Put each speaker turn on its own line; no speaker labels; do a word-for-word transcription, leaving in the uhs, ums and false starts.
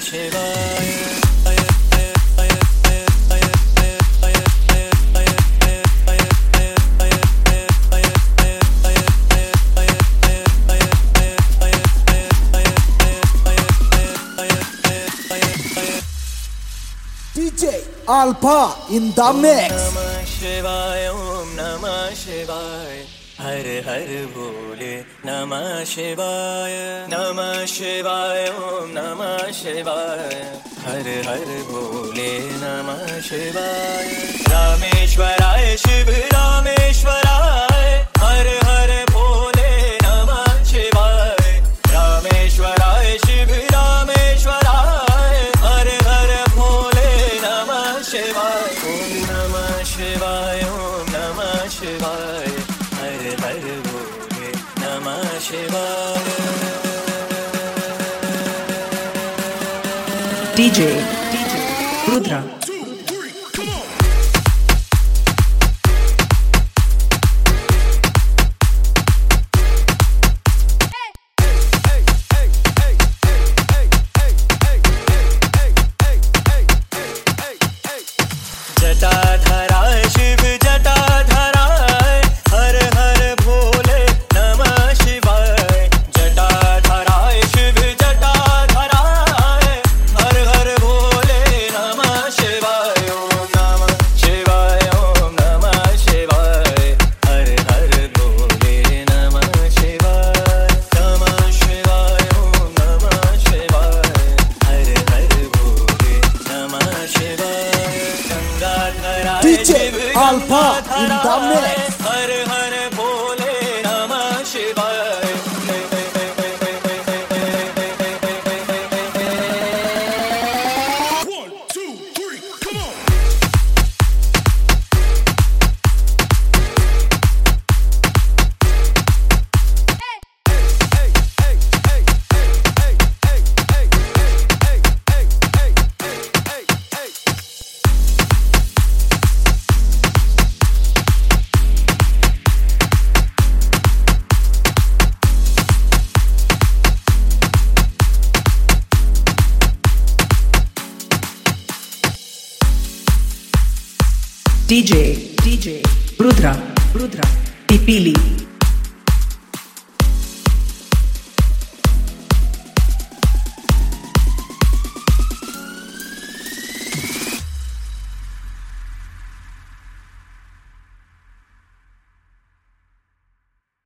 D J Alpha in the mix.
Namah Shivaya, Om Namah Shivaya, Har Har Bole Namah Shivaya, Namah Shivaya, Om Namah Shivaya, Har Har Bole Namah Shivaya, Rameshwaraya Shiv Rameshwaraya, Har Har Bole Namah Shivaya, Rameshwaraya Shiv Rameshwaraya, Har Har Bole Namah Shivaya, Om Namah Shivaya, Om Namah Shivaya, Har Har Bole Namah Shivaya.
D J Rudra.
जटाधराय Shiv जटाधराय, हर हर भोले नमः शिवाय, जटाधराय शिव जटाधराय, हर हर भोले नमः शिवाय, ओम नमः शिवाय, ओम नमः शिवाय, हर हर भोले नमः शिवाय, नमः शिवाय, ओम नमः शिवाय, हर हर भोले नमः शिवाय.
D J Alpha in the mix.
हर हर भोले नमः शिवाय.
One, two, three, come on.
D J D J Rudra Rudra Pipili.